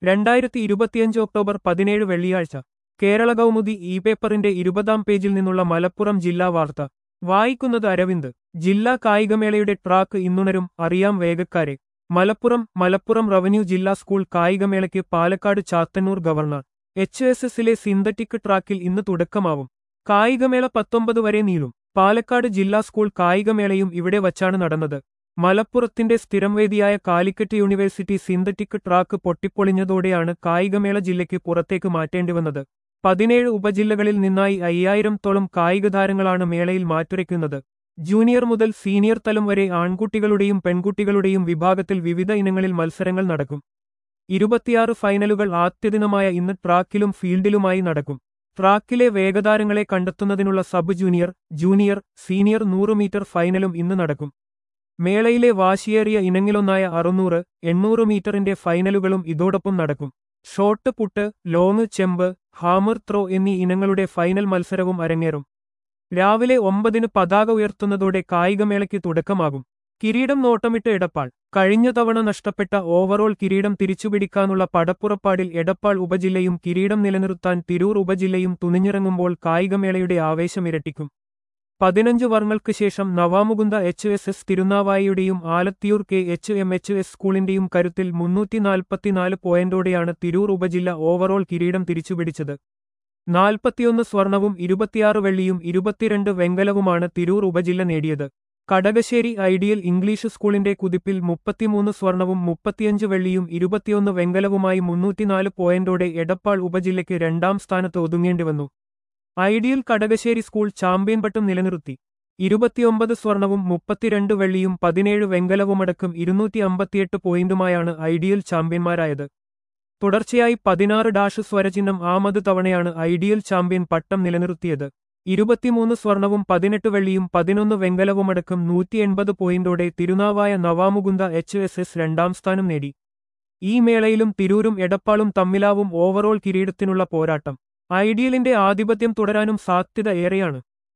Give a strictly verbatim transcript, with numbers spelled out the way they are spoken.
രണ്ടായിരത്തി ഇരുപത്തിയഞ്ച് ഒക്ടോബർ പതിനേഴ് വെള്ളിയാഴ്ച കേരള കൗമുദി ഇ പേപ്പറിന്റെ ഇരുപതാം പേജിൽ നിന്നുള്ള മലപ്പുറം ജില്ലാ വാർത്ത വായിക്കുന്നത് അരവിന്ദ്. ജില്ലാ കായികമേളയുടെ ട്രാക്ക് ഇന്നുണരും, അറിയാം വേഗക്കാരെ. മലപ്പുറം മലപ്പുറം റവന്യൂ ജില്ലാ സ്കൂൾ കായികമേളയ്ക്ക് Palakkad Chathannur governor H S എസിലെ സിന്തറ്റിക് ട്രാക്കിൽ ഇന്ന് തുടക്കമാവും. കായികമേള പത്തൊമ്പത് വരെ നീളും. പാലക്കാട് ജില്ലാ സ്കൂൾ കായികമേളയും ഇവിടെ വച്ചാണ് നടന്നത്. മലപ്പുറത്തിന്റെ സ്ഥിരം വേദിയായ കാലിക്കറ്റ് യൂണിവേഴ്സിറ്റി സിന്തറ്റിക് ട്രാക്ക് പൊട്ടിപ്പൊളിഞ്ഞതോടെയാണ് കായികമേള ജില്ലയ്ക്ക് പുറത്തേക്ക് മാറ്റേണ്ടിവന്നത്. പതിനേഴ് ഉപജില്ലകളിൽ നിന്നായി അയ്യായിരത്തോളം കായിക താരങ്ങളാണ് മേളയിൽ മാറ്റുരയ്ക്കുന്നത്. ജൂനിയർ മുതൽ സീനിയർ തലം വരെ ആൺകുട്ടികളുടെയും പെൺകുട്ടികളുടെയും വിഭാഗത്തിൽ വിവിധ ഇനങ്ങളിൽ മത്സരങ്ങൾ നടക്കും. ഇരുപത്തിയാറ് ഫൈനലുകൾ ആദ്യദിനമായ ഇന്ന് ട്രാക്കിലും ഫീൽഡിലുമായി നടക്കും. ട്രാക്കിലെ വേഗതാരങ്ങളെ കണ്ടെത്തുന്നതിനുള്ള സബ് ജൂനിയർ, ജൂനിയർ, സീനിയർ നൂറ് മീറ്റർ ഫൈനലും ഇന്ന് നടക്കും. മേളയിലെ വാശിയേറിയ ഇനങ്ങളിലൊന്നായ അറുന്നൂറ്, എണ്ണൂറ് മീറ്ററിന്റെ ഫൈനലുകളും ഇതോടൊപ്പം നടക്കും. Shot put, long jump, hammer throw എന്നീ ഇനങ്ങളുടെ ഫൈനൽ മത്സരവും അരങ്ങേറും. രാവിലെ ഒമ്പതിന് പതാക ഉയർത്തുന്നതോടെ കായികമേളയ്ക്ക് തുടക്കമാകും. കിരീടം നോട്ടമിട്ട് എടപ്പാൾ. കഴിഞ്ഞ തവണ നഷ്ടപ്പെട്ട ഓവറോൾ കിരീടം തിരിച്ചുപിടിക്കാനുള്ള പടപ്പുറപ്പാടിൽ എടപ്പാൾ ഉപജില്ലയും കിരീടം നിലനിർത്താൻ തിരൂർ ഉപജില്ലയും തുനിഞ്ഞിറങ്ങുമ്പോൾ കായികമേളയുടെ ആവേശം ഇരട്ടിക്കും. പതിനഞ്ച് വർങ്ങൾക്ക് ശേഷം നവാമുകുന്ദ എച്ച് എസ് എസ് തിരുനാവായിയുടെയും Alathiyur K H M H S സ്കൂളിന്റെയും കരുത്തിൽ മുന്നൂറ്റി നാൽപ്പത്തിനാല് പോയിന്റോടെയാണ് തിരൂർ ഉപജില്ല ഓവറോൾ കിരീടം തിരിച്ചുപിടിച്ചത്. നാൽപ്പത്തിയൊന്ന് സ്വർണവും ഇരുപത്തിയാറ് വെള്ളിയും ഇരുപത്തിരണ്ട് വെങ്കലവുമാണ് തിരൂർ ഉപജില്ല നേടിയത്. കടകശ്ശേരി ഐഡിയൽ ഇംഗ്ലീഷ് സ്കൂളിന്റെ കുതിപ്പിൽ മുപ്പത്തിമൂന്ന് സ്വർണവും മുപ്പത്തിയഞ്ച് വെള്ളിയും ഇരുപത്തിയൊന്ന് വെങ്കലവുമായി മുന്നൂറ്റിനാല് പോയിന്റോടെ എടപ്പാൾ ഉപജില്ലയ്ക്ക് രണ്ടാം സ്ഥാനത്ത് ഒതുങ്ങേണ്ടിവന്നു. ഐഡിയൽ കടകശ്ശേരി സ്കൂൾ ചാമ്പ്യൻ പട്ടം നിലനിർത്തി. ഇരുപത്തിയൊമ്പത് സ്വർണവും മുപ്പത്തിരണ്ട് വെള്ളിയും പതിനേഴ് വെങ്കലവുമടക്കം ഇരുന്നൂറ്റി അമ്പത്തിയെട്ട് പോയിന്റുമായാണ് ഐഡിയൽ ചാമ്പ്യന്മാരായത്. തുടർച്ചയായി പതിനാറ് ഡാഷ് സ്വരചിഹ്നം ആമത് തവണയാണ് ഐഡിയൽ ചാമ്പ്യൻ പട്ടം നിലനിർത്തിയത്. ഇരുപത്തിമൂന്ന് സ്വർണവും പതിനെട്ട് വെള്ളിയും പതിനൊന്ന് വെങ്കലവുമടക്കം നൂറ്റി എൺപത് പോയിന്റോടെ Thirunavaya Navamukunda H S S രണ്ടാം സ്ഥാനം നേടി. ഈ മേളയിലും തിരൂരും എടപ്പാളും തമ്മിലാവും ഓവറോൾ കിരീടത്തിനുള്ള പോരാട്ടം. ഐഡിയലിന്റെ ആധിപത്യം തുടരാനും സാധ്യത ഏറെയാണ്.